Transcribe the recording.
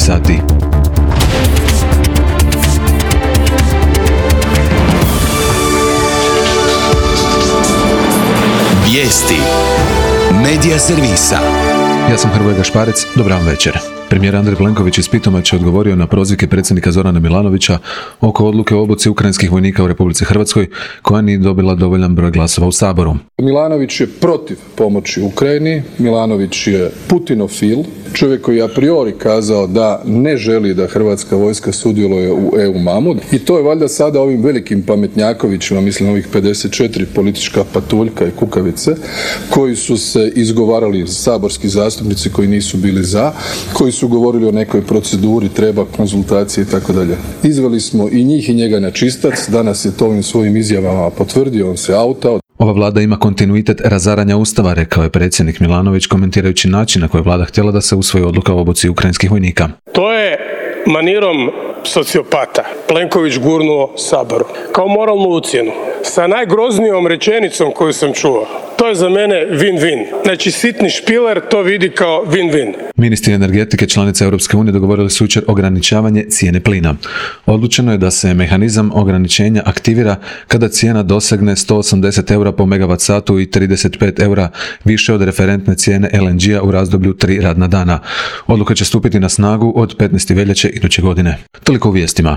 sati. Vijesti Medija servisa. Ja sam Hrvoje Gašparec, dobar vam večer. Premijer Andrej Plenković iz Pitomače odgovorio na prozivke predsjednika Zorana Milanovića oko odluke o obuci ukrajinskih vojnika u Republici Hrvatskoj, koja nije dobila dovoljan broj glasova u Saboru. Milanović je protiv pomoći Ukrajini, Milanović je putinofil, čovjek koji je a priori kazao da ne želi da hrvatska vojska sudjeluje u EU-mamu i to je valjda sada ovim velikim pametnjakovićima, mislim ovih 54 politička patuljka i kukavice, koji su se izgovarali, saborski zastupnici koji nisu bili za, koji su govorili o nekoj proceduri, treba konzultacije i tako dalje. Izveli smo i njih i njega na čistac, danas je to ovim svojim izjavama potvrdio, on se autao. Ova vlada ima kontinuitet razaranja Ustava, rekao je predsjednik Milanović komentirajući način na koji je vlada htjela da se usvoji odluka o obuci ukrajinskih vojnika. To je manirom sociopata Plenković gurnuo Saboru kao moralnu ucjenu sa najgroznijom rečenicom koju sam čuo. To je za mene win-win. Znači sitni špiler to vidi kao win-win. Ministri energetike članice Europske unije dogovorili su jučer ograničavanje cijene plina. Odlučeno je da se mehanizam ograničenja aktivira kada cijena dosegne 180 eura po megavat satu i 35 eura više od referentne cijene LNG-a u razdoblju 3 radna dana. Odluka će stupiti na snagu od 15. veljače iduće godine. Toliko u vijestima.